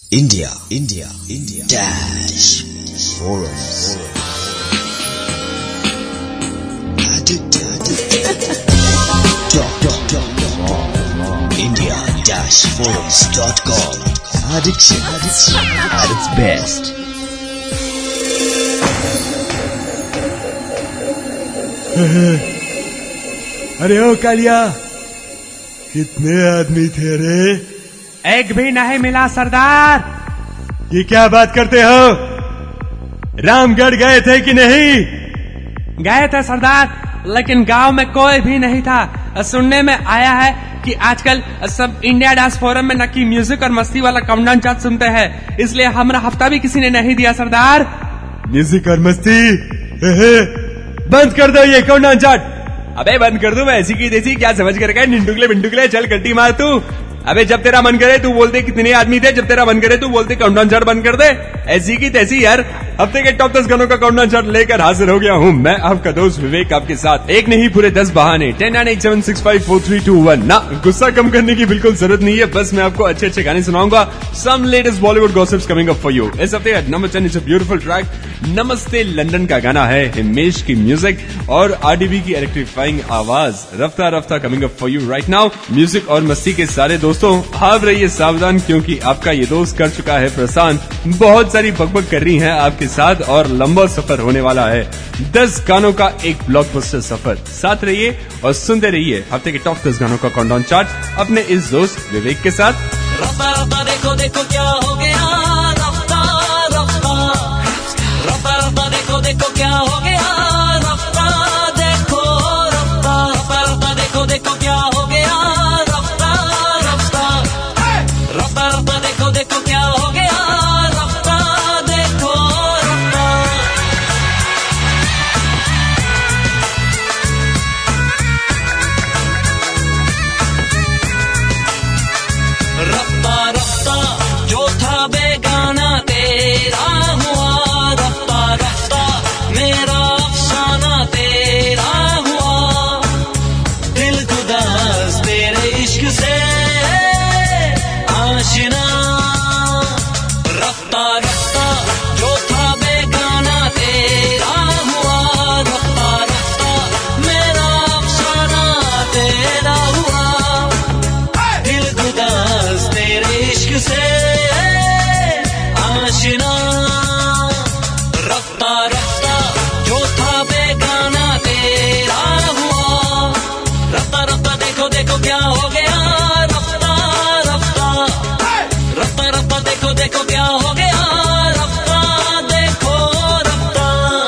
India dash forums. India-forums.com. Addiction at its best. अरे ओ कालिया, कितने आदमी थे रे? एक भी नहीं मिला सरदार। ये क्या बात करते हो? रामगढ़ गए थे कि नहीं? गए थे सरदार, लेकिन गांव में कोई भी नहीं था। सुनने में आया है कि आजकल सब इंडिया डांस फोरम में नकी म्यूजिक और मस्ती वाला काउंटडाउन चार्ट सुनते हैं, इसलिए हमारा हफ्ता भी किसी ने नहीं दिया सरदार। म्यूजिक और मस्ती? बंद कर दो ये काउंटडाउन चार्ट। अबे बंद कर दूं मैं ऐसी की देसी? क्या समझ कर गए निंटुकले? चल कट्टी मार तू। अबे जब तेरा मन करे तू बोलते कितने आदमी थे, जब तेरा मन करे तू बोलते काउंटडाउन चार्ट बंद कर दे। ऐसी की तैसी यार। हफ्ते के टॉप 10 गानों का काउंटडाउन चार्ट लेकर हाजिर हो गया हूँ मैं, आपका दोस्त विवेक, आपके साथ। एक नहीं पूरे 10 बहाने। 109876543321। ना, गुस्सा कम करने की बिल्कुल जरूरत नहीं है, बस मैं आपको अच्छे अच्छे गाने सुनाऊंगा। Some latest Bollywood gossips coming up for you. इस हफ्ते number 10 is a beautiful track. Namaste London का गाना है, हिमेश की म्यूजिक और आरडीबी की इलेक्ट्रीफाइंग आवाज। Rafta Rafta coming up for you right now. Music और मस्ती के सारे दोस्तों आप रहिए सावधान, क्योंकि आपका ये दोस्त कर चुका है परेशान। बहुत सारी बकबक कर रही है आपके साथ और लंबा सफर होने वाला है। 10 गानों का एक ब्लॉकबस्टर सफर। साथ रहिए और सुनते रहिए हफ्ते के टॉप 10 गानों का काउंटडाउन चार्ट अपने इस दोस्त विवेक के साथ। रफ्ता रफ्ता देखो देखो क्या हो गया, रफ्ता रफ्ता रफ्ता रफ्ता देखो देखो क्या हो गया, रफ्ता देखो रफ्ता रफ्ता रफ्ता देखो देखो क्या हो गया, रफ्ता रफ्ता रफ्ता रफ्ता देखो देखो क्या हो गया, रफ्ता देखो रफ्ता। रफ्ता रफ्ता जो था बेगाना तेरा हुआ, रफ्ता रफ्ता मेरा अफसाना तेरा हुआ। दिल गुदास तेरे इश्क से आशिना। रफ्ता रफ्ता जो था बेगाना तेरा हुआ, रफ्ता रफ्ता मेरा अफसाना तेरा हुआ। दिल गुदास तेरे इश्क से आशिना। रफ्ता रफ्ता जो था बेगाना तेरा हुआ, रफ्ता रफ्ता देखो देखो क्या हो गया, रफ्ता रफ्ता रफ्ता रफ्ता देखो देखो क्या हो गया, रफ्ता देखो रफ्ता।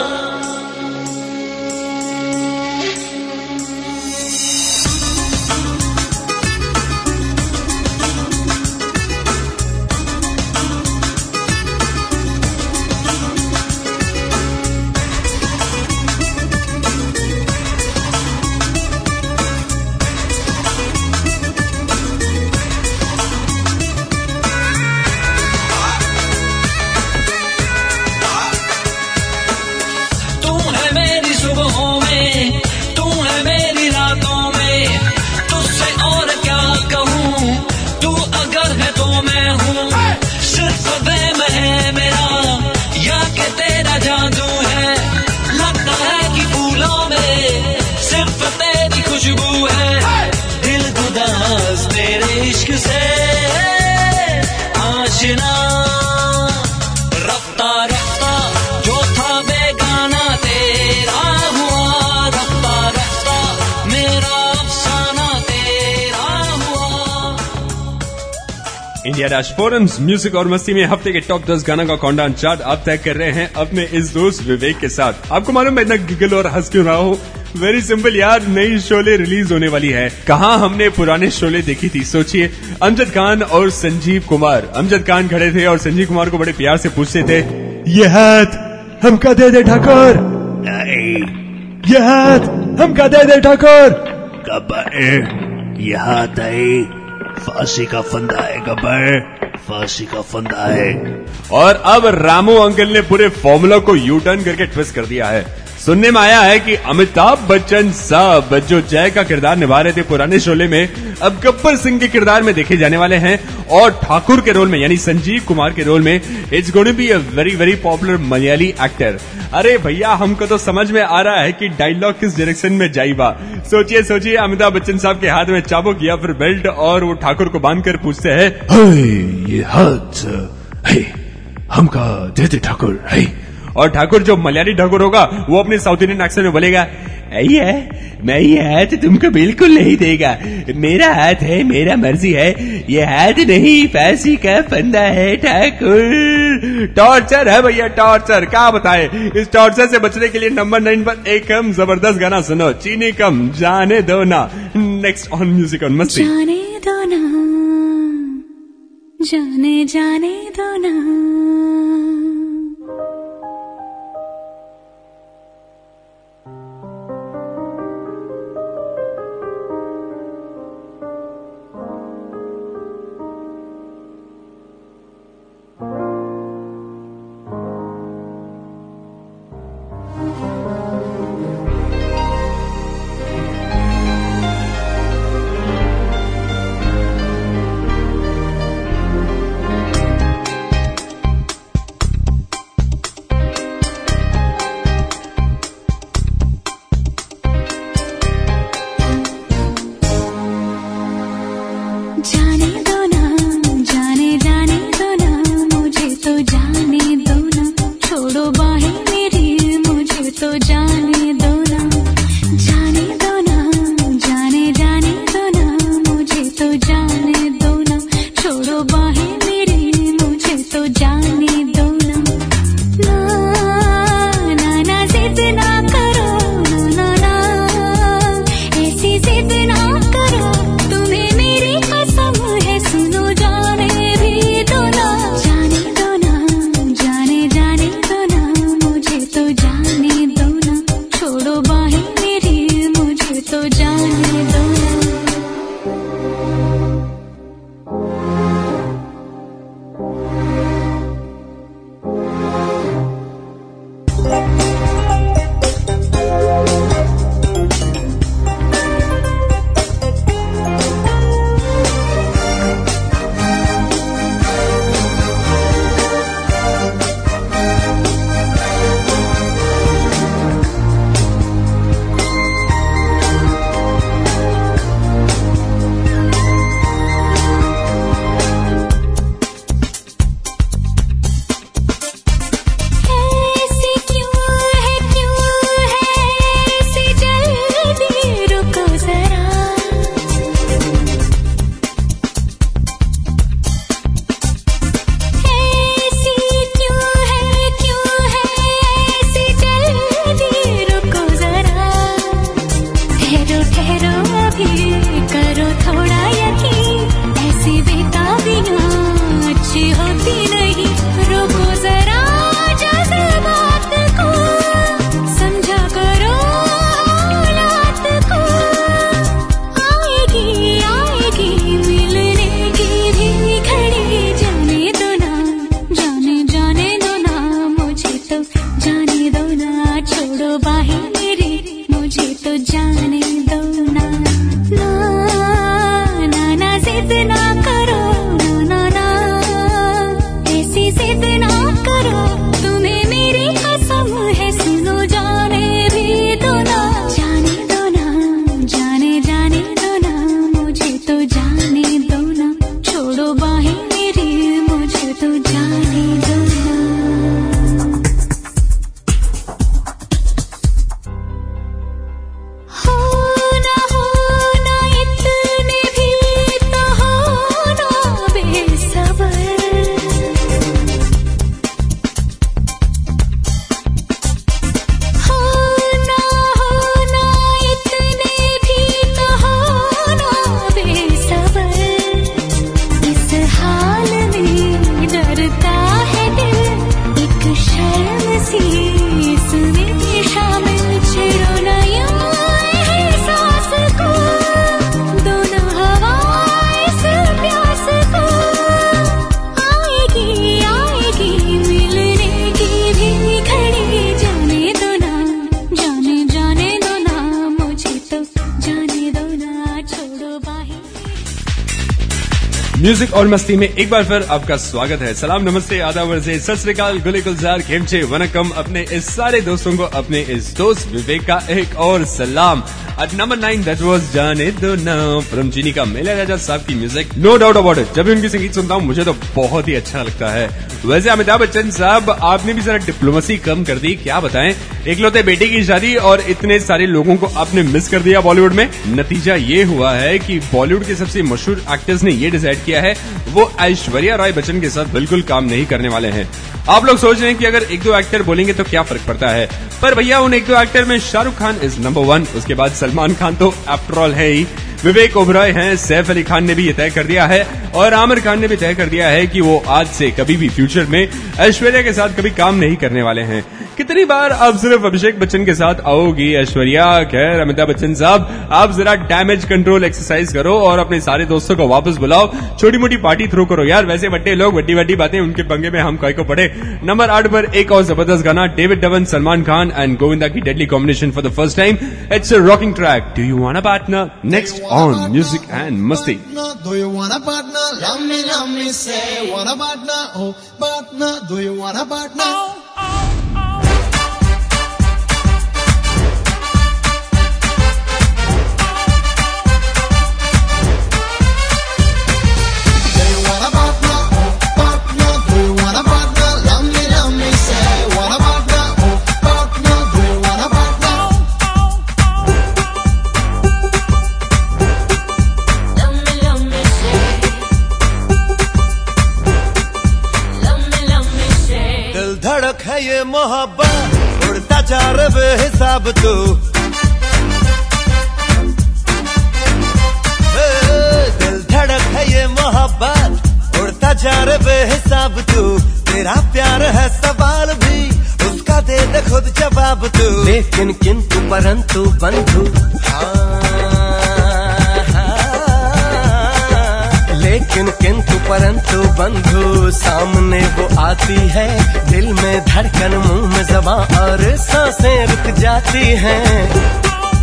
तू है मेरी सुबहों में, तू है मेरी रातों में, तुझसे और क्या कहूँ, तू अगर है तो मैं हूँ। सिर्फ वहम है मेरा या कि तेरा जादू है, लगता है कि फूलों में सिर्फ तेरी खुशबू है। दिल गुदास तेरे इश्क से आशिना। रफ्ता रफ्ता जो था बेगाना तेरा हुआ, रफ्ता रफ्ता मेरा अफसाना तेरा हुआ। इंडिया डैश फोरम्स म्यूजिक और मस्ती में हफ्ते के टॉप 10 गानों का काउंटडाउन चार्ट आप तय कर रहे हैं अपने इस दोस्त विवेक के साथ। आपको मालूम मैं इतना गिगल और हंस क्यों रहा हूँ? वेरी सिंपल यार, नई शोले रिलीज होने वाली है। कहाँ हमने पुराने शोले देखी थी? सोचिए, अमजद खान और संजीव कुमार। अमजद खान खड़े थे और संजीव कुमार को बड़े प्यार से पूछते थे, ये हाथ हमका दे दे ठाकुर, ये हाथ हमका दे दे ठाकुर। ये हाथ है फांसी का फंदा है गब्बर, फांसी का फंदा है। और अब रामू अंकल ने पूरे फॉर्मूला को यू टर्न करके ट्विस्ट कर दिया है। सुनने में आया है कि अमिताभ बच्चन साहब जो जय का किरदार निभा रहे थे पुराने शोले में, अब गब्बर सिंह के किरदार में देखे जाने वाले हैं और ठाकुर के रोल में यानी संजीव कुमार के रोल में it's going to be a very very popular Malayali actor. अरे भैया हमको तो समझ में आ रहा है कि डायलॉग किस डायरेक्शन में जाइबा। सोचिए अमिताभ बच्चन साहब के हाथ में चाबुक या फिर बेल्ट और वो ठाकुर को बांध कर पूछते हैं, ये हाथ हमका दे दे ठाकुर। और ठाकुर जो मलयाली ठाकुर होगा वो अपने साउथ इंडियन एक्सेंट में बोलेगा, मैं ये हाथ तुमको बिल्कुल नहीं देगा, मेरा हाथ है, मेरा मर्जी है, ये हाथ नहीं फांसी का फंदा है ठाकुर। टॉर्चर है भैया, टॉर्चर क्या बताए। इस टॉर्चर से बचने के लिए नंबर 9 पर एक हम जबरदस्त गाना सुनो, चीनी कम जाने दो ना। नेक्स्ट ऑन म्यूजिक ऑन मस्ती। जाने दो ना, जाने दो ना। म्यूजिक और मस्ती में एक बार फिर आपका स्वागत है। सलाम, नमस्ते, आदाब, वर्से, सत श्री अकाल, गुले गुलजार, खेमचे, वनकम। अपने इस सारे दोस्तों को अपने इस दोस्त विवेक का एक और सलाम। At number 9 that was जाने दो ना फ्रॉम चीनी का मेला राजा साहब की music, no doubt about it. जब भी उनकी संगीत सुनता हूँ मुझे तो बहुत ही अच्छा लगता है। वैसे अमिताभ बच्चन साहब, आपने भी जरा डिप्लोमेसी कम कर दी, क्या बताएं। एकलौते बेटे की शादी और इतने सारे लोगों को आपने मिस कर दिया बॉलीवुड में। नतीजा ये हुआ है कि बॉलीवुड के सबसे मशहूर एक्टर्स ने ये डिसाइड किया है वो ऐश्वर्या राय बच्चन के साथ बिल्कुल काम नहीं करने वाले हैं। आप लोग सोच रहे हैं कि अगर एक दो एक्टर बोलेंगे तो क्या फर्क पड़ता है, पर भैया उन एक दो एक्टर में शाहरुख खान इज नंबर 1, उसके बाद सलमान खान तो आफ्टर ऑल है ही, विवेक ओबरॉय हैं, सैफ अली खान ने भी ये तय कर दिया है और आमिर खान ने भी तय कर दिया है कि वो आज से कभी भी फ्यूचर में ऐश्वर्या के साथ कभी काम नहीं करने वाले हैं। कितनी बार आप सिर्फ अभिषेक बच्चन के साथ आओगी ऐश्वर्या? खैर अमिताभ बच्चन साहब, आप जरा डैमेज कंट्रोल एक्सरसाइज करो और अपने सारे दोस्तों को वापस बुलाओ, छोटी मोटी पार्टी थ्रो करो यार। वैसे बट्टे लोग बड्डी बड्डी बातें, उनके पंगे में हम काय को पड़े। नंबर 8 पर एक और जबरदस्त गाना, डेविड धवन, सलमान खान एंड गोविंदा की deadly combination for the first time. It's a rocking track, do you want a partner? Next on music and masti. Do you want a partner? Let me say, want a partner? Oh, partner, do you want a partner? धड़क है ये मोहब्बत, उड़ता जा रे बेहिसाब तू। दिल धड़क है ये मोहब्बत, उड़ता जा रे बेहिसाब तू। तेरा प्यार है सवाल भी, उसका दे दे खुद जवाब तू। लेकिन किंतु परंतु बंधु, लेकिन किंतु परंतु बंधु, सामने वो आती है, दिल में धड़कन, मुंह में ज़बान और सांसें रुक जाती हैं।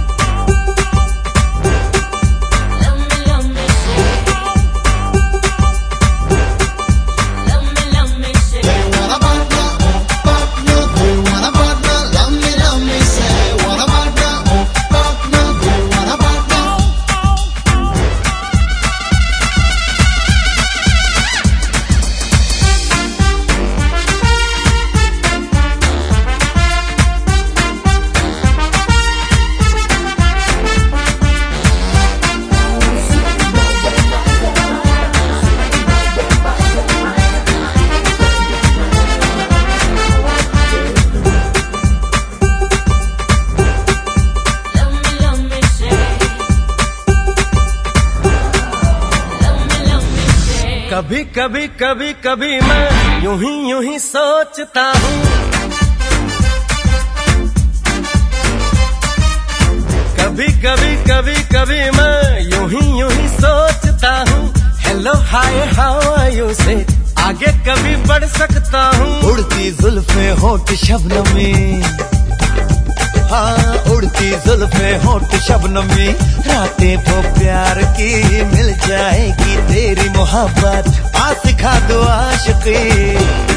कभी कभी कभी कभी मैं यूं ही सोचता हूँ, कभी कभी कभी कभी मैं यूं ही सोचता हूँ। Hello hi how are you से आगे कभी बढ़ सकता हूँ। उड़ती जुल्फे होठ शबनमी, हाँ उड़ती जुल्फे होठ शबनमी, रातें वो प्यार की मिल जाएगी तेरी मोहब्बत, आ सिखा दो आशिकी।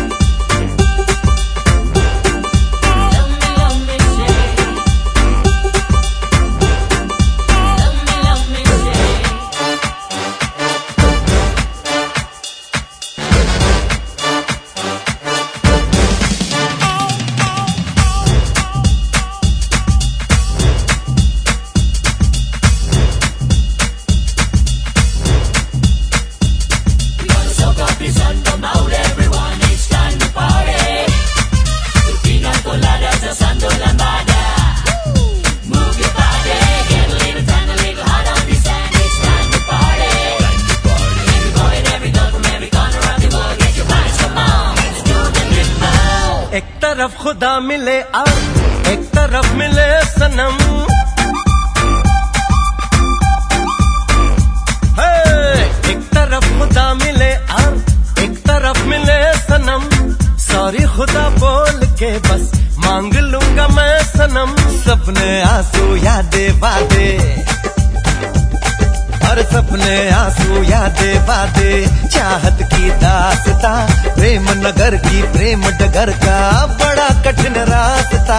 एक तरफ खुदा मिले और एक तरफ मिले सनम, एक तरफ खुदा मिले और एक तरफ मिले सनम। सॉरी खुदा बोल के बस मांग लूंगा मैं सनम। सपने आंसू यादें वादे, हर सपने आंसू यादें बातें चाहत की दास्तां प्रेम नगर की प्रेम डगर का बड़ा कठिन रास्ता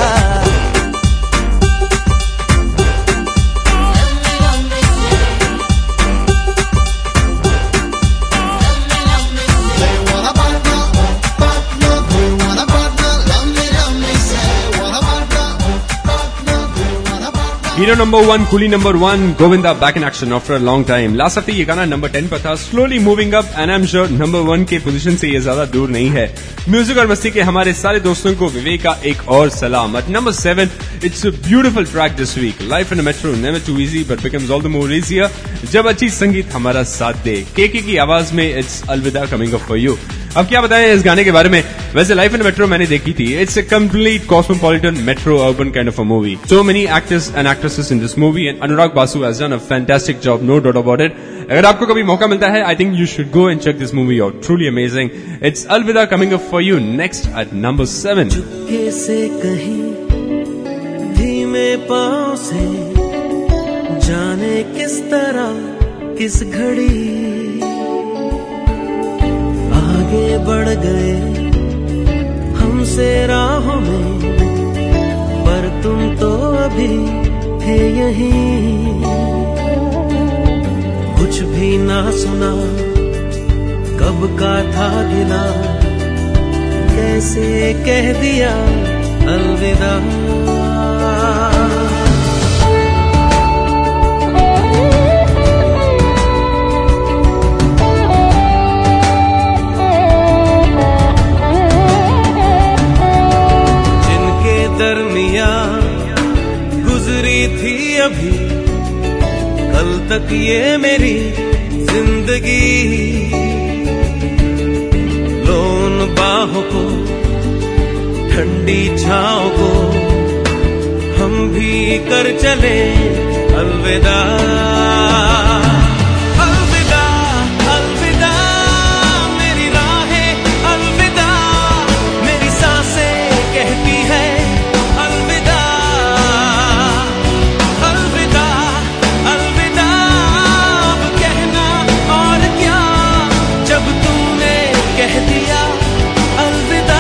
Hero number 1, Coolie number 1, Govinda back in action after a long time. Last हफ्ते ये गाना number 10 पर था, slowly moving up and I'm sure number 1 के पोजीशन से ये ज्यादा दूर नहीं है. म्यूजिक और मस्ती के हमारे सारे दोस्तों को विवेक का एक और सलाम. At number 7, it's a beautiful track this week. Life in a metro, never too easy but becomes all the more easier. जब अच्छी संगीत हमारा साथ दे. केके की आवाज में it's अलविदा coming up for you. अब क्या बताएं इस गाने के बारे में. वैसे लाइफ इन मेट्रो मैंने देखी थी. It's a complete cosmopolitan metro urban kind of a movie. So many actors and actresses in this movie and Anurag Basu has done a fantastic job, no doubt about it. अगर आपको कभी मौका मिलता है, I think you should go and check this movie out. Truly amazing. It's Alvida coming up for you next at number 7. चुपके से कहीं धीमे पांव से जाने किस तरह किस घड़ी आगे बढ़ गए हमसे राहों में, पर तुम तो अभी थे यहीं. कुछ भी ना सुना कब का था गिला, कैसे कह दिया अलविदा. गुजरी थी अभी कल तक ये मेरी जिंदगी, लो उन बाहों को ठंडी छाँव को हम भी कर चले अलविदा. अलविदा अलविदा मेरी राहें, अलविदा मेरी सांसें कहती है अलविदा. अलविदा अलविदा अब कहना और क्या, जब तूने कह दिया अलविदा.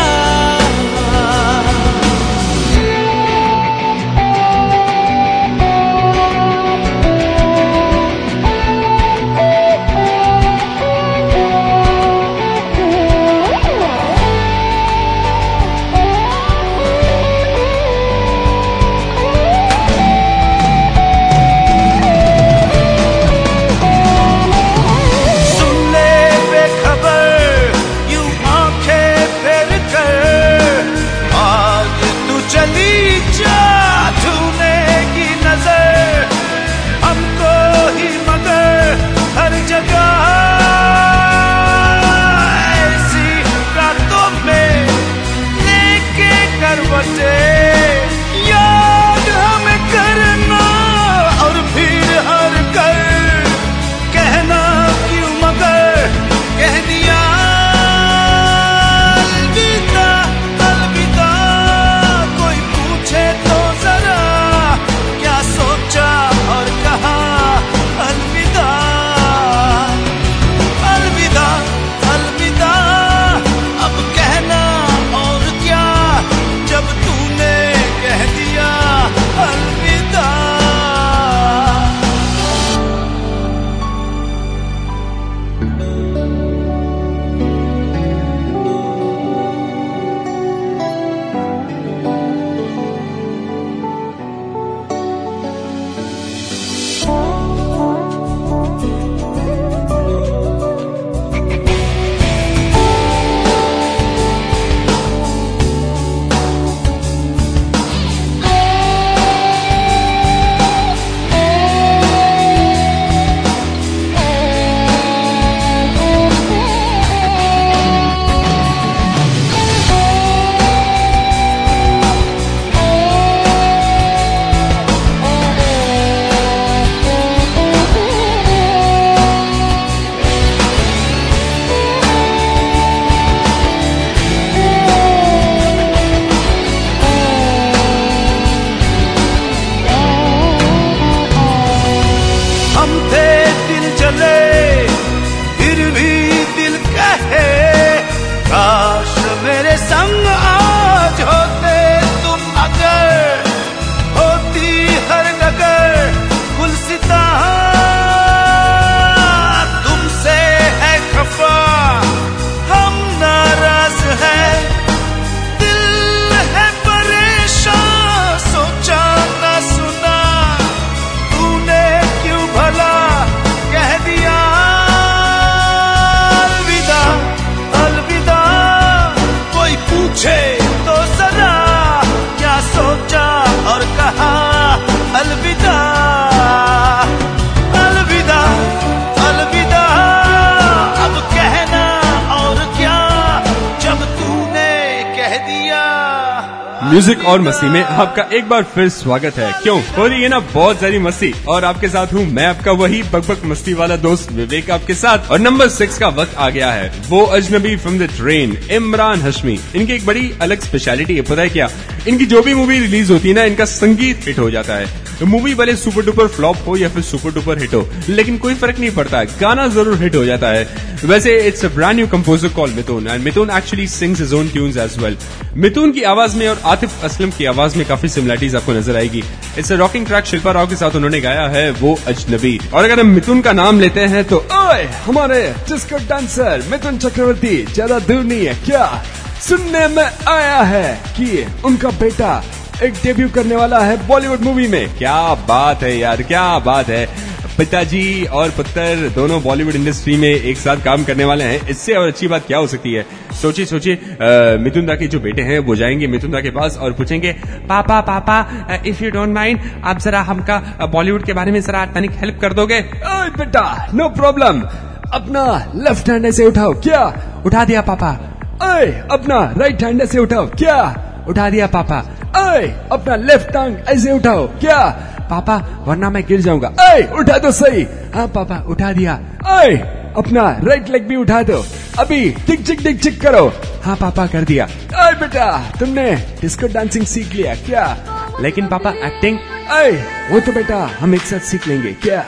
कह दिया। म्यूजिक और मस्ती में आपका एक बार फिर स्वागत है। क्यों हो रही है ना बहुत सारी मस्ती, और आपके साथ हूँ मैं आपका वही बकबक मस्ती वाला दोस्त विवेक आपके साथ। और नंबर 6 का वक्त आ गया है। वो Ajnabi from the train, Imran Hashmi. इनकी एक बड़ी अलग स्पेशलिटी है, पता है क्या? इनकी जो भी मूवी रिलीज होती है ना, इनका संगीत हिट हो जाता है। मूवी भले सुपर डुपर फ्लॉप हो या फिर सुपर डुपर हिट हो, लेकिन कोई फर्क नहीं पड़ता, गाना जरूर हिट हो जाता है। वैसे it's a brand new composer called Mithun, and Mithun actually sings his own tunes as well. Mithun की आवाज में और आतिफ असलम की आवाज में काफी सिमिलरिटीज आपको नजर आएगी। It's a rocking track Shilpa Rao के साथ उन्होंने गाया है, वो अजनबी। और अगर हम मिथुन का नाम लेते हैं तो ओए हमारे डिस्को डांसर मिथुन चक्रवर्ती ज्यादा दूर नहीं है क्या? सुनने में आया है कि उनका बेटा एक डेब्यू करने वाला है बॉलीवुड मूवी में। क्या बात है यार, क्या बात है। पिताजी और पुत्र दोनों बॉलीवुड इंडस्ट्री में एक साथ काम करने वाले हैं, इससे और अच्छी बात क्या हो सकती है? सोचिए मिथुन दा के जो बेटे हैं वो जाएंगे मिथुन दा के पास और पूछेंगे, पापा इफ यू डोंट माइंड, आप जरा हमका बॉलीवुड के बारे में जरा तनिक हेल्प कर दोगे? ओए बेटा नो प्रॉब्लम, अपना लेफ्ट हैंड ऐसे उठाओ क्या? उठा दिया पापा। ओए अपना राइट हैंड ऐसे उठाओ क्या? उठा दिया पापा। ओए अपना लेफ्ट टंग ऐसे उठाओ क्या? पापा वरना मैं गिर जाऊंगा। ओए उठा दो सही। हाँ पापा उठा दिया। ओए अपना राइट लेग भी उठा दो, अभी टिक चिक करो। हाँ पापा कर दिया। ओए बेटा तुमने डिस्को डांसिंग सीख लिया क्या? लेकिन पापा एक्टिंग? ओए वो तो बेटा हम एक साथ सीख लेंगे क्या?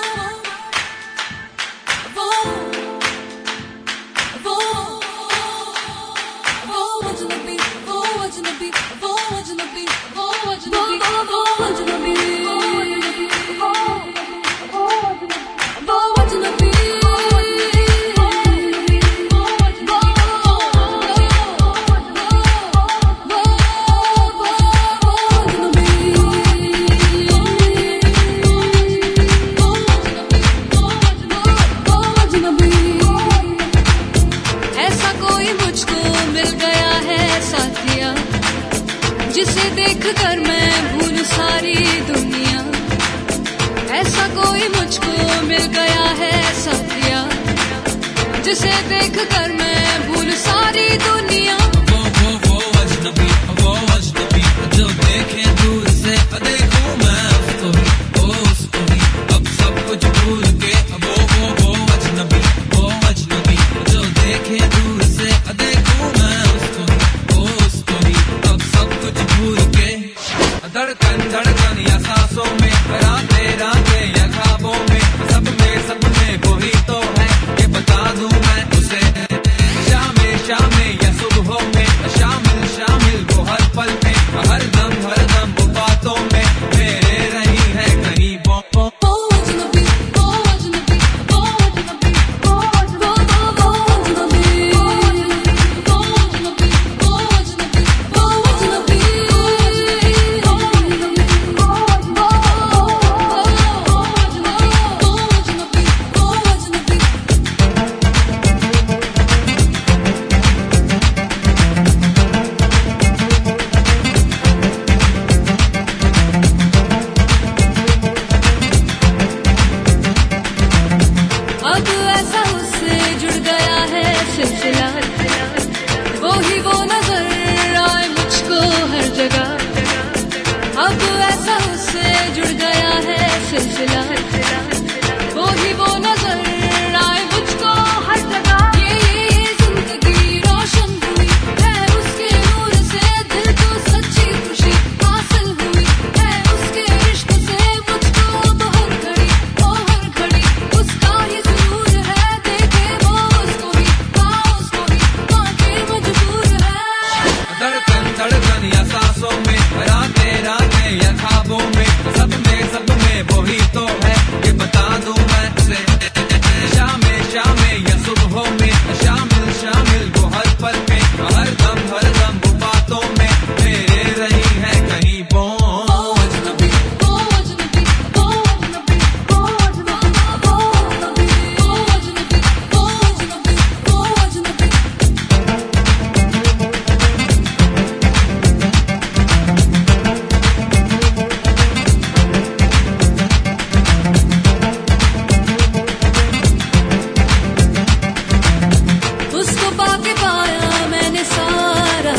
जिसे देखकर मैं भूल सारी दुनिया, ऐसा कोई मुझको मिल गया है साथिया, जिसे देखकर मैं भूल सारी दुनिया। वो अजनबी जो देखे दूर से देखूं मैं उसको ही अब सब कुछ भूल के। वो अजनबी जो देखे दूर से देखूं मैं उसको ही अब सब कुछ भूल के। धड़कन या सांसों में, रातें या ख्वाबों में, सब में वही तो है, ये बता दूं मैं उसे। शाम या सुबह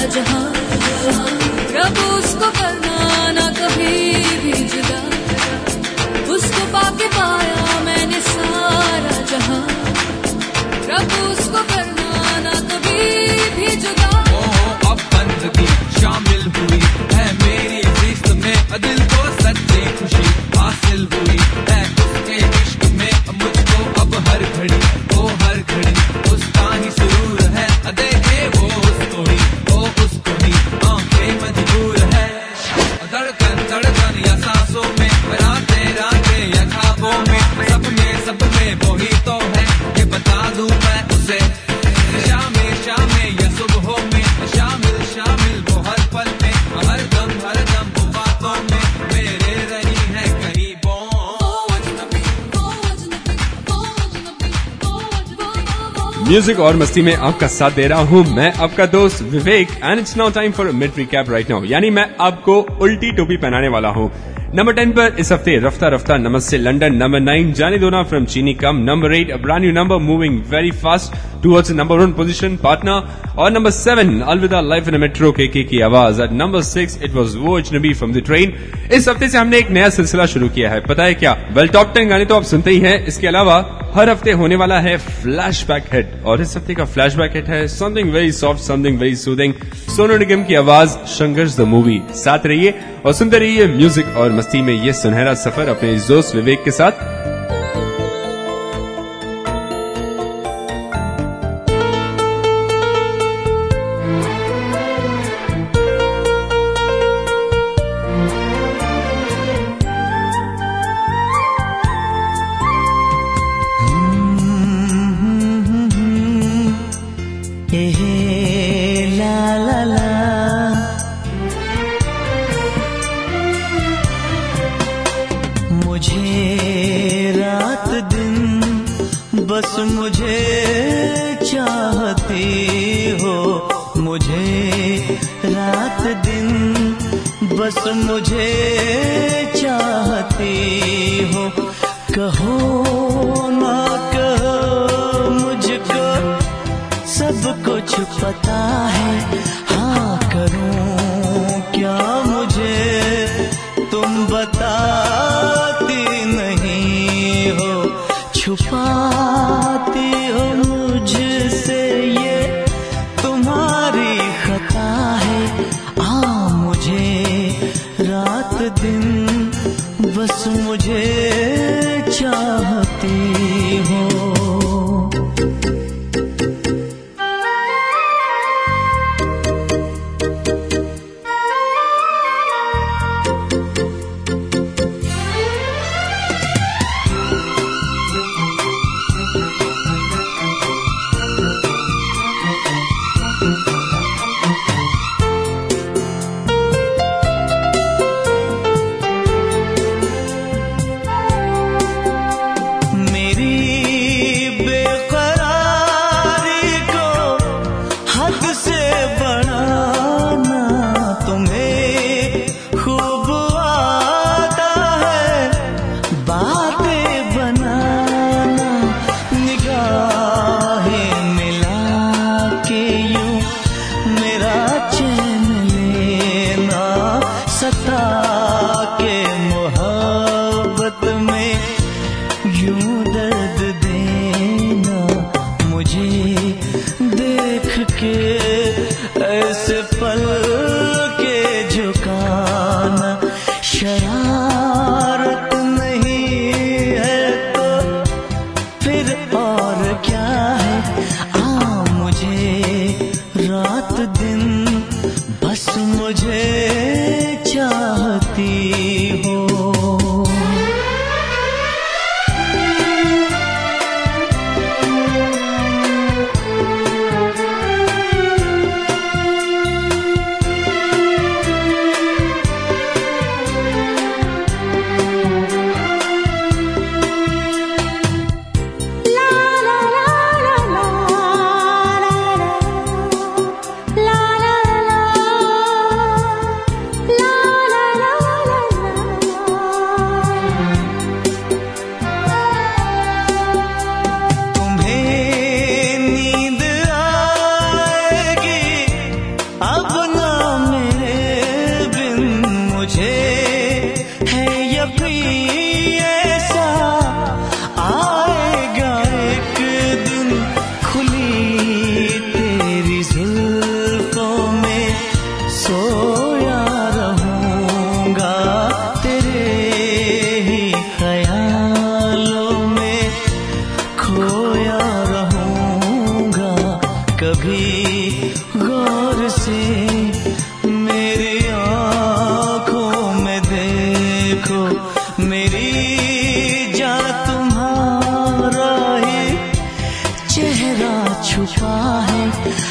जहां, रब उसको करना ना कभी भी जुदा, उसको पाके पाया मैंने सारा जहां, रब उसको करना ना कभी भी जुदा। अब बंदगी शामिल हुई है मेरी जिस्त में, दिल को सच्ची खुशी हासिल हुई है उसके इश्क में, मुझको अब हर घड़ी वो हर घड़ी उसका ही सुरूर है, देखे वो उसको ही वो उसको ही आंखें मजबूर है, धड़कन धड़कन या सांसों में, रातें रातें या ख्वाबों में, सब में वो ही तो है, ये बता दूं मैं उसे, शामें या सुबहों में, शामिल वो हर पल में, हर दम वो बातों में, मेरे रही है करीबों। म्यूजिक और मस्ती में आपका साथ दे रहा हूँ मैं आपका दोस्त Vivek, and it's now time for mid recap right now, यानी मैं आपको उल्टी टोपी पहनाने वाला हूँ। नंबर 10 पर इस हफ्ते रफ्ता रफ्ता नमस्ते लंदन, नंबर 9 जाने दो ना from Cheeni Kam, number 8 a brand new number moving very fast towards the number 1 position partner, और number 7 Alvida life in metro के की आवाज, एट नंबर 6 इट वाज वो अजनबी फ्रॉम द ट्रेन। इस हफ्ते से हमने एक नया सिलसिला शुरू किया है, पता है क्या? वेल टॉप 10 गाने तो आप सुनते ही हैं, इसके अलावा हर हफ्ते होने वाला है फ्लैशबैक हिट, और इस हफ्ते का फ्लैशबैक हिट है something very soft something very soothing, Sonu Nigam की आवाज, संघर्ष द मूवी। साथ रहिए और सुनते रहिए म्यूजिक और मस्ती में ये सुनहरा सफर अपने इस दोस्त विवेक के साथ। बस मुझे चाहती हो, मुझे रात दिन बस मुझे चाहती हो, कहो ना कहो मुझको सब कुछ पता है, हाँ करूं क्या मुझे तुम बताती नहीं हो, छुपाती हो मुझसे ये तुम्हारी खता है, मुझे रात दिन बस मुझे चाहती हो। कभी गौर से मेरी आँखों में देखो, मेरी जान तुम्हारा ही चेहरा छुपा है।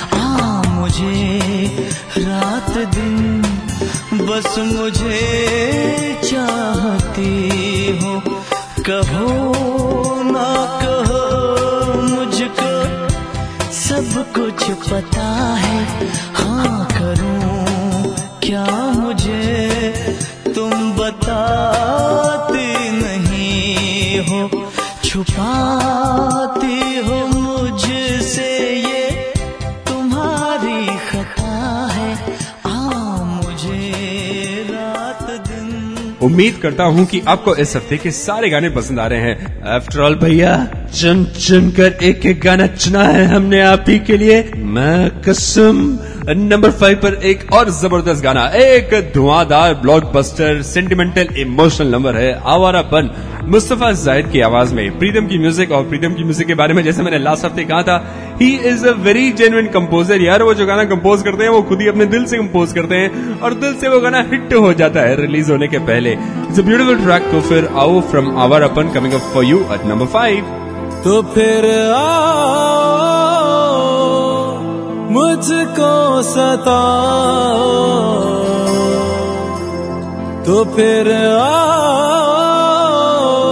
मुझे रात दिन बस मुझे चाहती हो, कहो ना कहो मुझको सब कुछ पता है। हाँ करूं क्या मुझे तुम बताती नहीं हो, छुपाती हो मुझसे ये तुम्हारी खता है। मुझे रात दिन। उम्मीद करता हूँ कि आपको इस हफ्ते के सारे गाने पसंद आ रहे हैं। आफ्टर ऑल भैया चुन चुन कर एक एक गाना चुना है हमने आप ही के लिए। मैं कसम नंबर 5 पर एक और जबरदस्त गाना, एक धुआंधार ब्लॉकबस्टर सेंटिमेंटल इमोशनल नंबर है आवारापन, मुस्तफा जाहिद की आवाज में, प्रीतम की म्यूजिक। और प्रीतम की म्यूजिक के बारे में जैसे मैंने लास्ट हफ्ते कहा था, he is a very genuine composer यार। वो जो गाना कंपोज करते हैं वो खुद ही अपने दिल से कंपोज करते हैं और दिल से वो गाना हिट हो जाता है रिलीज होने के पहले। It's a beautiful track. तो फिर आओ from Awarapan coming up for you at number 5। तो फिर आओ मुझको सताओ, तो फिर आओ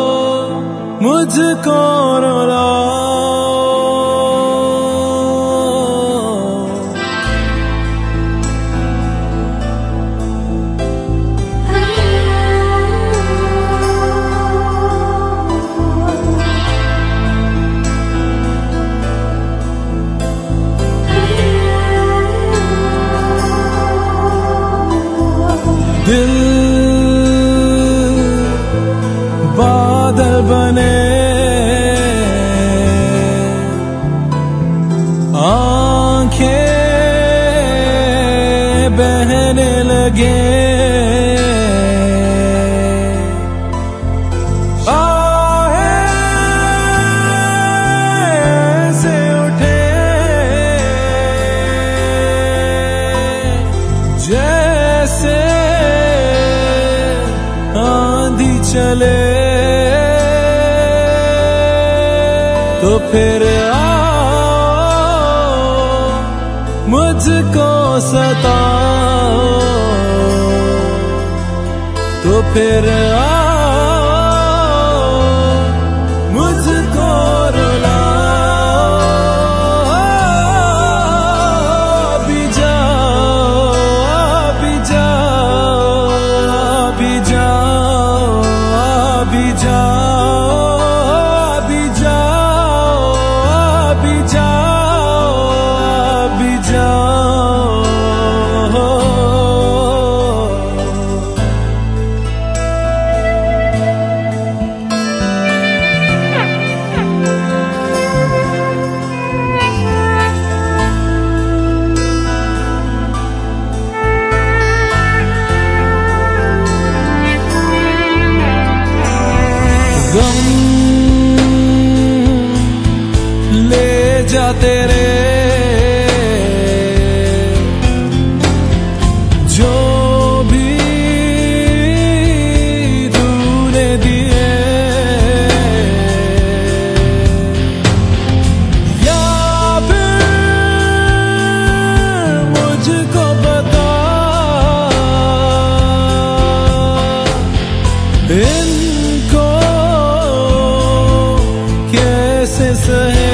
मुझको रुलाओ। दिल बादल बने, आंखें बहने लगे, आहें से उठे जैसे आंधी चले। तो फिर आओ मुझको सताओ, तो फिर आओ मुझको रुलाओ। भी जाओ, भी जाओ, भी जाओ, भी जाओ, भी जाओ, भी जाओ, भी जाओ। गम ले जा तेरे जो भी तूने दिए, या फिर मुझको बता इनको कैसे सहे।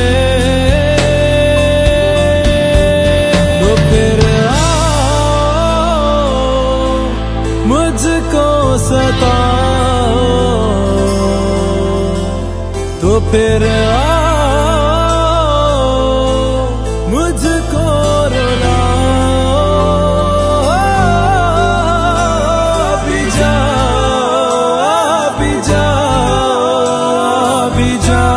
तो फिर आओ मुझको सताओ, तो फिर आओ मुझको रुलाओ। भी जाओ, भी जाओ, भी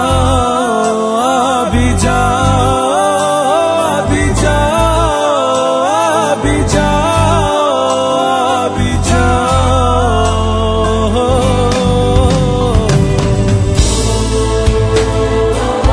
जाओ, भी जाओ, भी जाओ, भी जाओ, भी जाओ।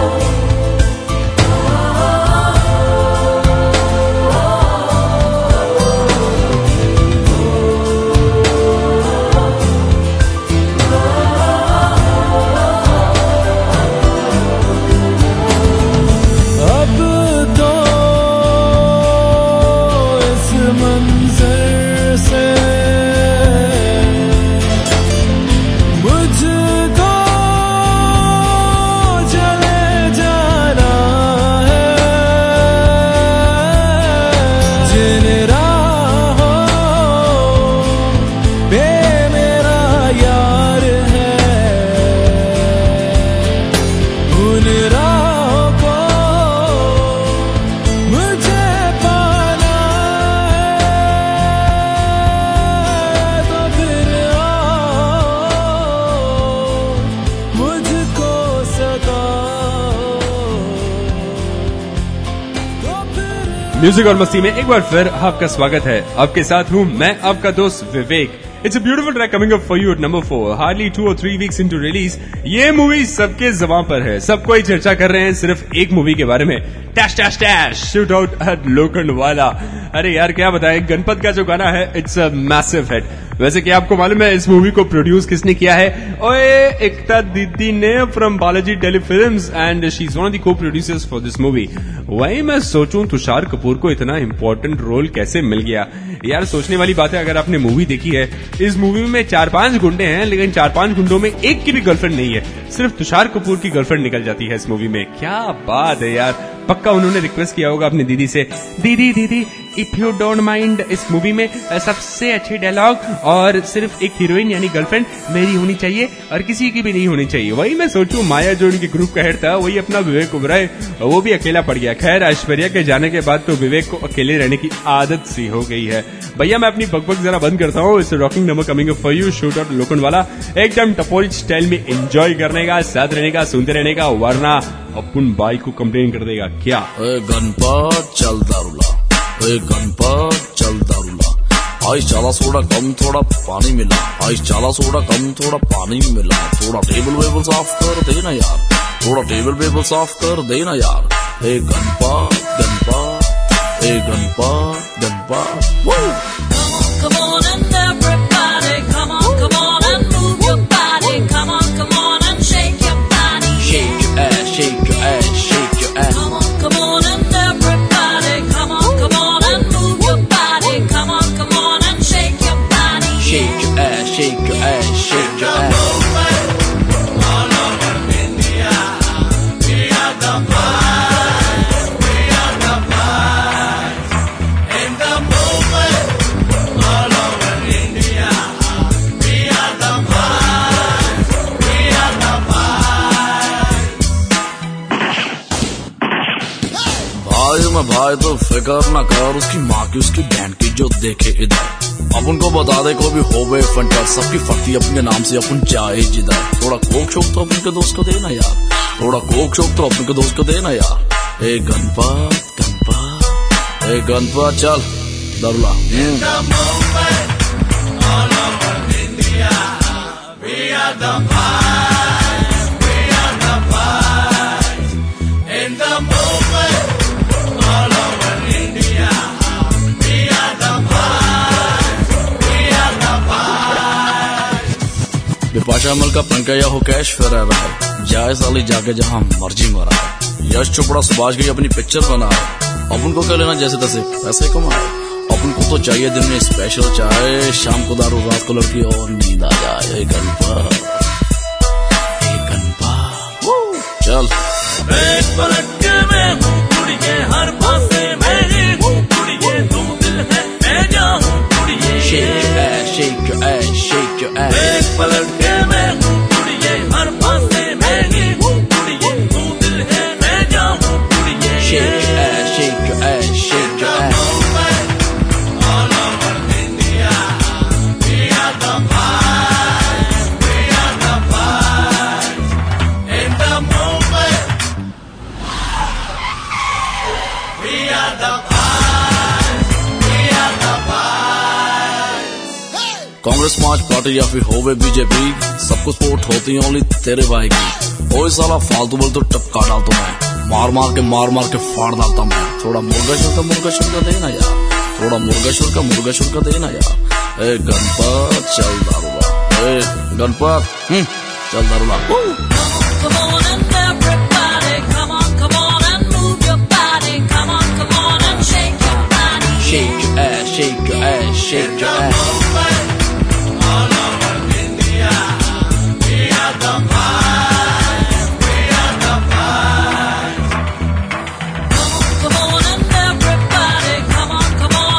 जिन राहों पे मेरा यार है, उन राहों को मुझे पाना है। तो फिर मुझको सताओ, तो फिर म्यूजिक और मस्ती में एक बार फिर आपका स्वागत है। आपके साथ हूँ मैं आपका दोस्त Vivek. It's a beautiful track coming up for you at number 4, hardly 2 or 3 weeks into release. ये मूवी सबके ज़बान पर है, सब कोई चर्चा कर रहे हैं सिर्फ एक मूवी के बारे में, टैश टैश टैश शूट आउट एट लोखंडवाला। अरे यार क्या बताएं, गणपत का जो गाना है इट्स अ मैसिव हिट। वैसे क्या आपको मालूम है इस मूवी को प्रोड्यूस किसने किया है? ओए एकता दीदी ने from Balaji Telefilms and she is one of the co producers for this movie. वही मैं सोचूं तुषार कपूर को इतना इंपॉर्टेंट रोल कैसे मिल गया। यार सोचने वाली बात है, अगर आपने मूवी देखी है, इस मूवी में 4-5 गुंडे हैं, लेकिन 4-5 गुंडों में एक की भी गर्लफ्रेंड नहीं है, सिर्फ तुषार कपूर की गर्लफ्रेंड निकल जाती है इस मूवी में। क्या बात है यार। पक्का उन्होंने रिक्वेस्ट किया होगा अपनी दीदी से, दीदी इफ यू डोंट माइंड इस मूवी में सबसे अच्छे डायलॉग और सिर्फ एक हीरोइन यानी गर्लफ्रेंड मेरी होनी चाहिए और किसी की भी नहीं होनी चाहिए। वही मैं सोचूं माया जो उनके ग्रुप का हेड था वही अपना विवेक उबराय, वो भी अकेला पड़ गया। खैर ऐश्वर्या के जाने के बाद तो विवेक को अकेले रहने की आदत सी हो गई है। भैया मैं अपनी बकबक जरा बंद करता हूँ। इस rocking number coming up for you, shootout Lokhandwala एकदम टपोरी स्टाइल में एंजॉय करने का, साथ रहने का, सुनते रहने का, वरना अपन बाई को कंप्लेन कर देगा क्या। गणपत चल दारूला, गणपत चल दारूला, आई चाला सोडा कम थोड़ा पानी मिला, आई चाला सोडा कम थोड़ा पानी मिला, थोड़ा टेबल वेबल साफ कर देना यार, थोड़ा टेबल वेबल साफ कर देना यार। हे गणपत गणपत, हे Ganpat Ganpat. Come on and everybody, come on and move your body, come on and shake your body, shake your ass, shake your ass, shake your ass. Come on and everybody, come on and move your body, come on and shake your body, shake your ass, shake your ass, shake your ass. All over India, we are the boys, we are the boys, in the movement. All over India, we are the boys, we are the boys. भाई मैं भाई तो फिक्र न कर उसकी माँ की उसकी बहन की जो देखे इधर। अपन को बता दे कोई भी हो गए फंटर, सबकी फटी अपने नाम से अपन जाए जिधर। थोड़ा कोक शोक तो अपन के दोस्त को देना यार, थोड़ा कोक शोक तो अपन के दोस्त को देना यार। ए गणपत गणपत, ए गणपत चल दरुला। All over India, we are the boys, we are the boys, in the movement. All over India, we are the boys, we are the boys. Bipasha मल का पंकया हो कैश फिर रहा है, जाए साली जाके जहाँ मर्जी मरा है। यश चोपड़ा सुभाष की अपनी पिक्चर बना है, अपन को क्या लेना जैसे तैसे पैसे कमाए। अपन को तो चाहिए दिन में स्पेशल चाय, शाम को दारू, रात को लड़की और नींद आ जाए। गणपत चल एक पलट के मैं हूँ कुड़िए, हर पासे मेरी हूँ कुड़िए, तू दिल है मैं जाऊँ कुड़िए। shake your ass, shake your ass, shake your ass. एक पलट के मैं हूँ कुड़िए, हर पासे मेरी हूँ कुड़िए, तू दिल है मैं जाऊँ कुड़िए। shake your ass, shake your ass, shake your ass. All over India, we are the boys, we are the boys, in the movement. We are the boys, we are the boys. Congress march party या फिर होवे BJP, सबको support होती है only तेरे भाई की। कोई साला फालतू बोल तो टपका डालता मैं, मार के फाड़ डालता मैं। थोड़ा मुर्गा शुल्का देना यार, थोड़ा मुर्गा शुल्का देना यार। ए गणपत चल दारूला, ए गणपत चल दारूला। Come on and everybody, come on and move your body, come on and shake your body, shake your ass, shake your ass, shake your ass. All over India, we are the boys, we are the boys. Come on and everybody, come on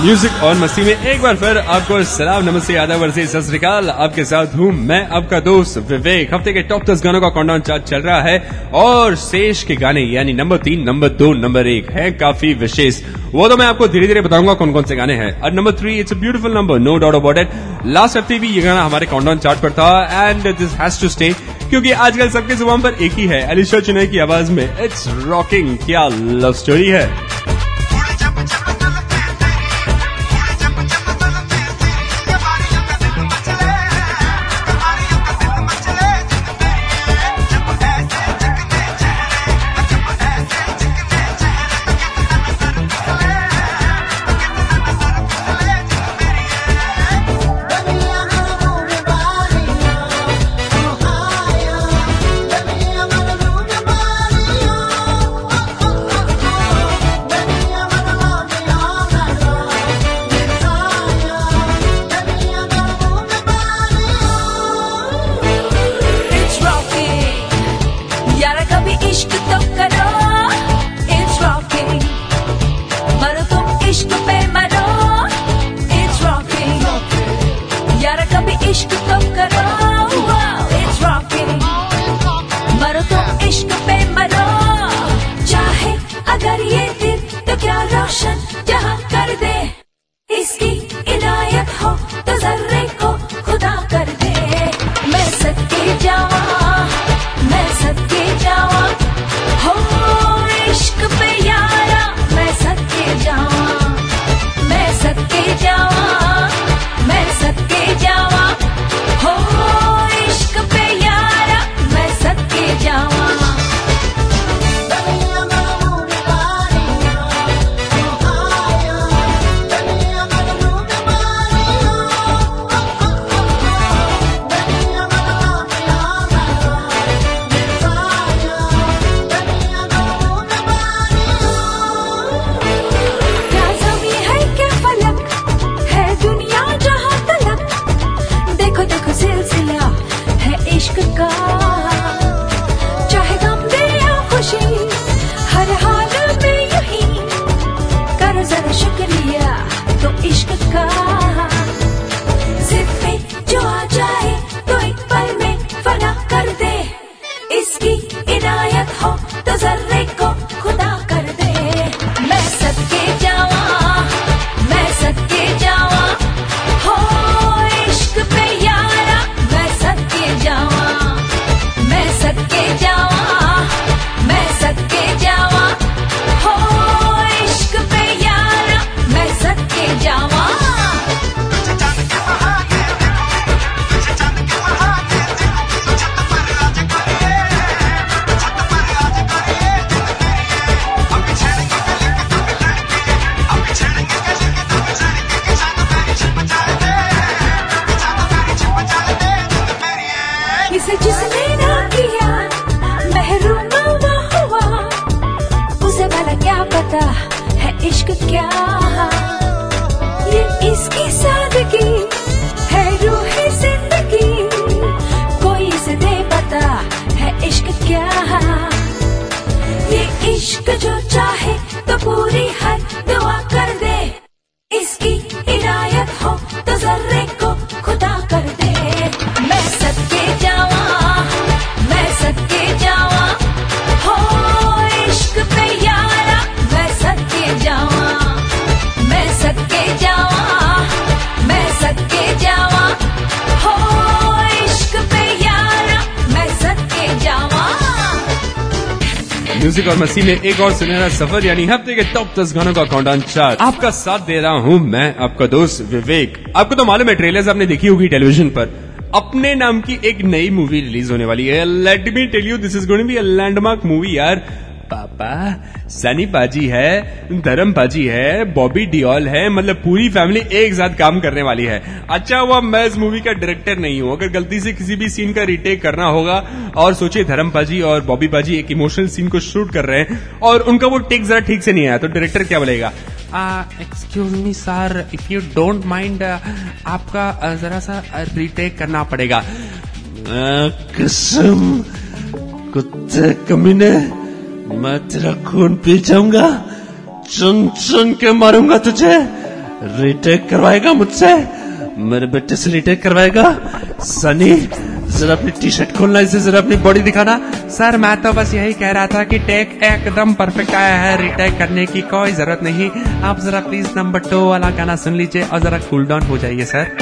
music और मस्ती में एक बार फिर आपको सलाम, नमस्ते, आदाब, वर्षे, सत श्री अकाल। आपके साथ हूँ मैं आपका दोस्त विवेक। हफ्ते के टॉप 10 गानों का काउंटडाउन चार्ट चल रहा है और शेष के गाने यानी नंबर 3, नंबर 2, नंबर 1 है काफी विशेष। वो तो मैं आपको धीरे धीरे बताऊंगा कौन कौन से गाने हैं। और number 3, it's a beautiful number, no doubt about it. Last हफ्ते भी ये गाना हमारे काउंटडाउन चार्ट पर था and this has to stay, क्योंकि आजकल सबके जुबान पर एक ही है, अलीशा चुनई की आवाज में इट्स रॉकिंग। क्या लव स्टोरी है। म्यूजिक और मस्ती में एक और सुनहरा सफर यानी हफ्ते के टॉप 10 गानों का काउंटडाउन चार्ट। आपका साथ दे रहा हूँ मैं आपका दोस्त विवेक। आपको तो मालूम है, ट्रेलर्स आपने देखी होगी टेलीविजन पर। अपने नाम की एक नई मूवी रिलीज होने वाली है। Let me tell you, this is going to be a landmark movie यार। पापा, सनी पाजी है, धर्म पाजी है, बॉबी डियोल है, मतलब पूरी फैमिली एक साथ काम करने वाली है। अच्छा हुआ मैं इस मूवी का डायरेक्टर नहीं हूँ, अगर गलती से किसी भी सीन का रीटेक करना होगा और सोचे धर्म पाजी और बॉबी पाजी एक इमोशनल सीन को शूट कर रहे हैं और उनका वो टेक जरा ठीक से नहीं आया, तो डायरेक्टर क्या बोलेगा? Excuse me sir, if you don't mind, आपका जरा सा रीटेक करना पड़ेगा। कसम, कुत्ते कमीने, मैं तेरा खून पी जाऊंगा, चुन चुन के मारूंगा तुझे। रीटेक करवाएगा मुझसे, मेरे बेटे से रीटेक करवाएगा। सनी जरा अपनी टी शर्ट खोलना, इसे जरा अपनी बॉडी दिखाना। सर मैं तो बस यही कह रहा था कि टेक एकदम परफेक्ट आया है, रीटेक करने की कोई जरूरत नहीं। आप जरा प्लीज नंबर 2 वाला गाना सुन लीजिए और जरा कूल डाउन हो जाइए सर।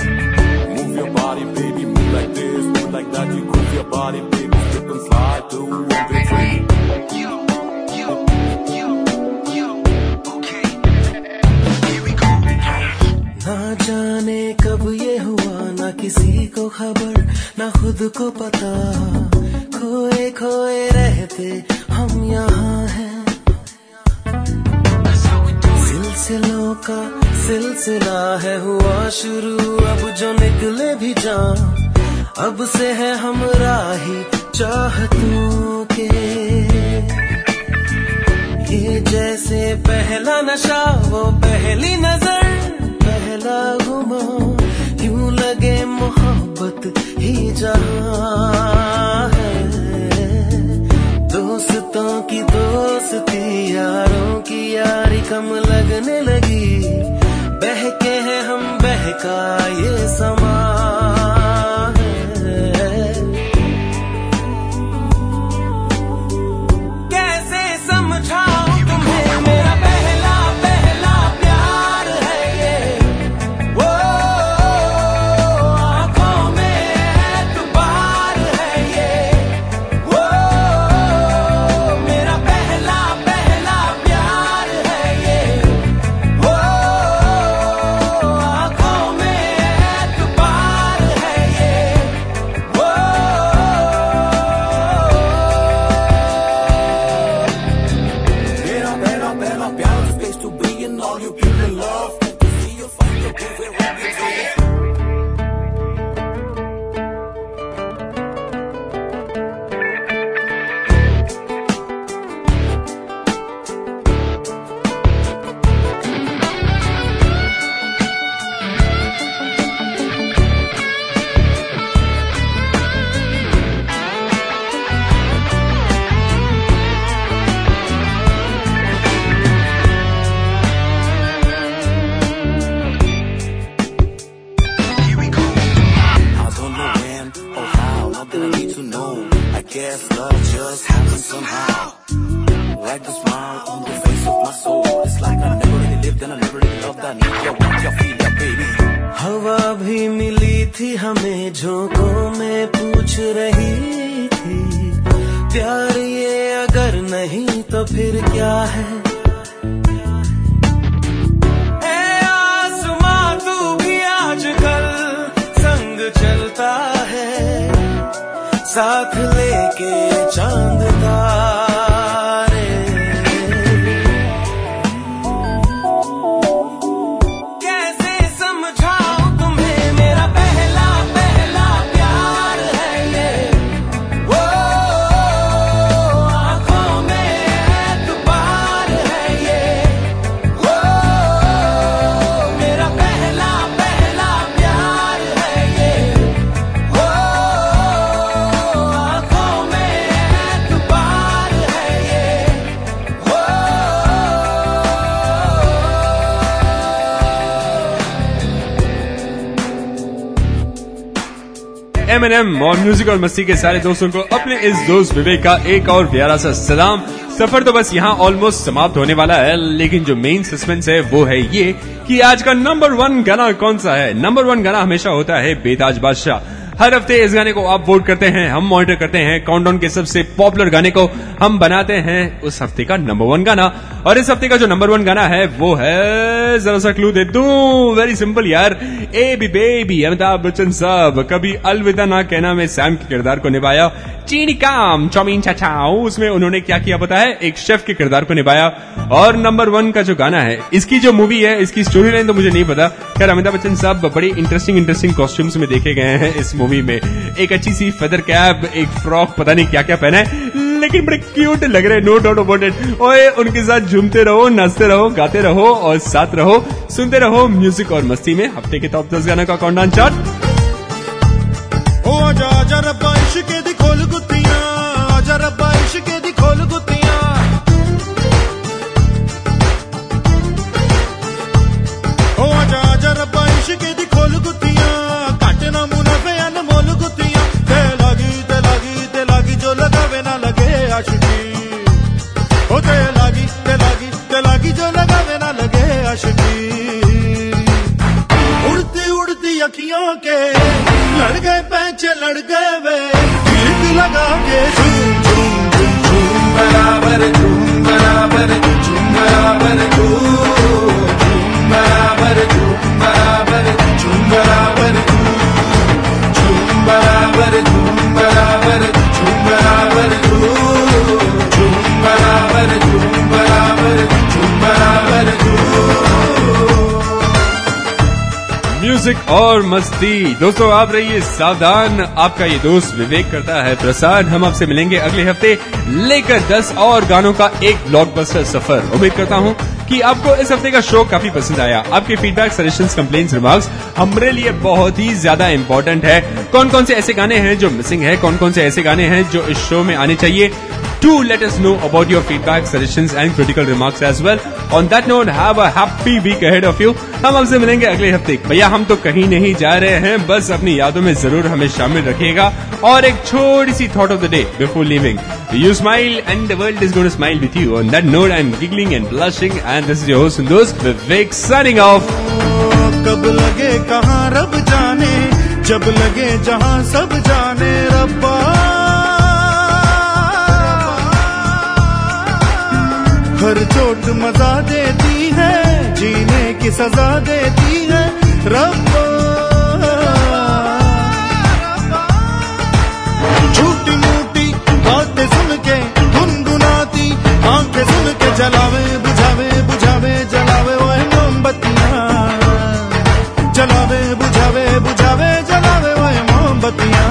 ना जाने कब ये हुआ, ना किसी को खबर, ना खुद को पता, खोए खोए रहते हम यहाँ हैं। सिलसिलों का सिलसिला है हुआ शुरू, अब जो निकले भी जान, अब से है हम राही चाहतों के। ये जैसे पहला नशा, वो पहली नजर, पहला घुमा, यूं लगे मोहब्बत ही जहां है। दोस्तों की दोस्ती, यारों की यारी कम लगने लगी, बहके हैं हम बहका ये समा है। कैसे समझाऊं तुम्हें, मेरा पहला पहला प्यार है ये। वो आंखों में एतबार है ये। वो मेरा पहला पहला प्यार है ये। वो आंखों में एतबार है ये। वो मेरा पहला पहला प्यार, space to be in all you people love, to see you find your proof it when you see it. I don't know when or how, nothing I need to know. I guess love just happens somehow. Like the smile on the face of my soul. It's like I never really lived and I never really loved. I need you, want you, feel ya, baby. हवा भी मिली थी हमें, झोंकों में पूछ रही थी, प्यार ये अगर नहीं तो फिर क्या है। ए आसमां तू भी आजकल संग चलता है, साथ लेके चांद तारे। कैसे समझाऊं तुम्हें, मेरा पहला पहला प्यार है ये। वो आंखों में एतबार है ये। वो मेरा पहला पहला प्यार है ये। वो आंखों में एतबार है ये। वो M&M और म्यूजिक और मस्ती के सारे दोस्तों को अपने इस दोस्त विवेक का एक और प्यारा सा सलाम। सफर तो बस यहाँ ऑलमोस्ट समाप्त होने वाला है, लेकिन जो मेन सस्पेंस है वो है ये कि आज का नंबर 1 गाना कौन सा है। नंबर 1 गाना हमेशा होता है बेताज बादशाह। हर हफ्ते इस गाने को आप वोट करते हैं, हम मॉनिटर करते हैं, काउंटडाउन के सबसे पॉपुलर गाने को हम बनाते हैं उस हफ्ते का नंबर 1 गाना। और इस हफ्ते का जो नंबर 1 गाना है वो है, जरा सा क्लू दे दूं, वेरी सिंपल यार, A B baby Amitabh Bachchan साहब कभी अलविदा ना कहना में सैम के किरदार को निभाया। चीनी काम चौमीन चाचाओ, उसमें उन्होंने क्या किया पता है, एक शेफ के किरदार को निभाया। और नंबर 1 का जो गाना है, इसकी जो मूवी है, इसकी स्टोरी लाइन तो मुझे नहीं पता। खैर अमिताभ बच्चन साहब बड़ी इंटरेस्टिंग कॉस्ट्यूम्स में देखे गए हैं इस मूवी में। एक अच्छी सी फेदर कैप, एक फ्रॉक, पता नहीं क्या क्या पहना है, लेकिन बड़े क्यूट लग रहे हैं, नो डाउट अबाउट इट। ओए उनके साथ झूमते रहो, नाचते रहो, गाते रहो और साथ रहो, सुनते रहो म्यूजिक और मस्ती में हफ्ते के टॉप 10 गाना का काउंटडाउन चार्ट। ओ आजा आजा रब्बा इश्क दी खोल गुत्तियां, आजा रब्बा इश्क दी खोल गुत्तियां। रब्बा इश्क दी खोल गुत्तियां घट ना मुनाफे अनमोल गुत्तियां ते लागी जो लगावे ना लगे आशिकी ओ ते लागी जो लगावे ना लगे आशिकी उड़ती उड़ती अखियों के लड़ गए पैंचे लड़ गए वे गीत लगा के झूम झूम झूम झूम बराबर झूम बराबर झूम बराबर झूम बराबर झूम बराबर झूम बराबर झूम बराबर झूम बराबर झूम बराबर झूम बराबर झूम बराबर झूम बराबर म्यूजिक और मस्ती। दोस्तों आप रहिए सावधान, आपका ये दोस्त विवेक करता है प्रसाद। हम आपसे मिलेंगे अगले हफ्ते लेकर 10 और गानों का एक ब्लॉकबस्टर सफर। उम्मीद करता हूँ कि आपको इस हफ्ते का शो काफी पसंद आया। आपके फीडबैक, सजेशंस, कंप्लेंट्स, रिमार्क्स हमारे लिए बहुत ही ज्यादा इम्पोर्टेंट है। कौन कौन से ऐसे गाने हैं जो मिसिंग है, कौन कौन से ऐसे गाने हैं जो इस शो में आने चाहिए। Do let us know about your feedback, suggestions and critical remarks as well. On that note, have a happy week ahead of you. हम आपसे मिलेंगे अगले हफ्ते। भैया हम तो कहीं नहीं जा रहे हैं, बस अपनी यादों में जरूर हमें शामिल रखिएगा। और एक छोटी सी thought of the day before leaving. You smile and the world is going to smile with you. On that note, I'm giggling and blushing and this is your host and dost Vivek signing off. कब लगे कहाँ रब जाने, जब लगे जहाँ सब जाने रब्बा। हर चोट मजा देती है, जीने की सजा देती है रब्बा। छोटी मोटी बातें सुन के गुनगुनाती आंखें सुन के जलावे बुझावे बुझावे जलावे वो मोमबत्तियां, जलावे बुझावे बुझावे जलावे वो मोमबत्तियां।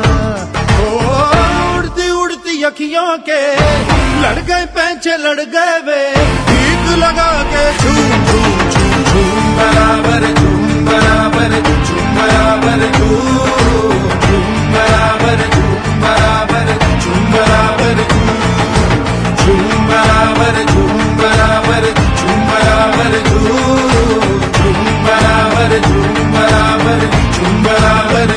उड़ती उड़ती अखियों के लड़ गए पैंचे लड़ गए वे गीत लगा के झूम झूम झूम झूम बराबर झूम बराबर झूम बराबर झूम बराबर झूम बराबर झूम बराबर झूम बराबर झूम बराबर झूम बराबर झूम बराबर झूम बराबर झूम बराबर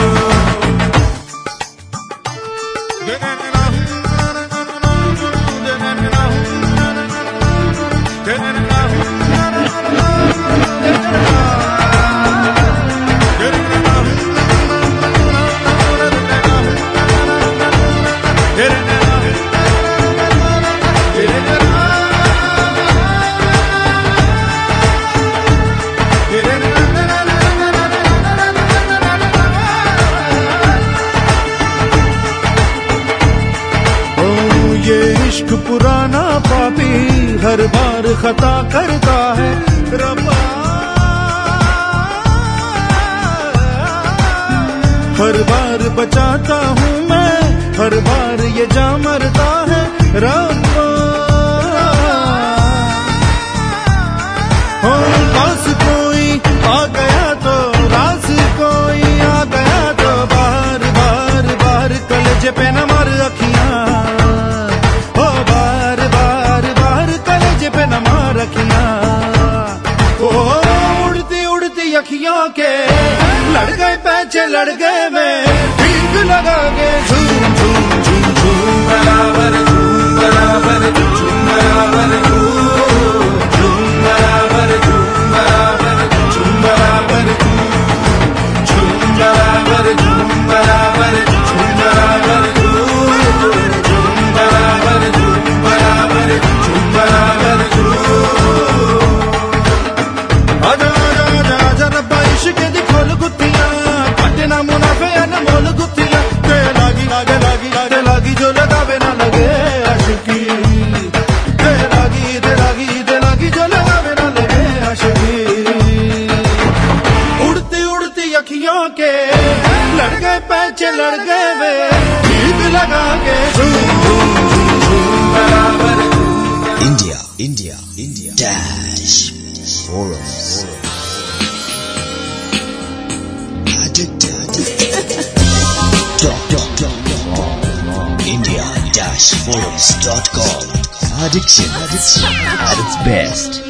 पुराना पापी हर बार खता करता है रब्बा। हर बार बचाता हूँ मैं, हर बार ये जा मरता है रब्बा। पास कोई आ गया तो रास कोई आ गया तो बार बार बार कलेजे पे न मार अखियां, पे नमा रखिया। उड़ती उड़ती अखियों के लड़ गए पैंचे लड़ गए मैं ठीक लगा के झूम झूम झूम झूम बराबर झूम बराबर झूम बराबर झूम बराबर झूम बराबर झूम बराबर झूम बराबर झूम बराबर झूम बराबर झूम बराबर झूम बराबर झूम बराबर। आजा आजा आजा रब्बा इश्क दी खोल गुत्तियां घट ना मुनाफे अनमोल गुत्तियां ते लागी जो लगावे ना लगे आशिकी। ते लागी जो लगावे ना लगे आशिकी। उड़ती उड़ती अखियों के लड़ गए पैंचे लड़ गए वे गीत लगा के झूम झूम झूम बराबर। India Dash Forums. India-forums.com. Addiction at its best.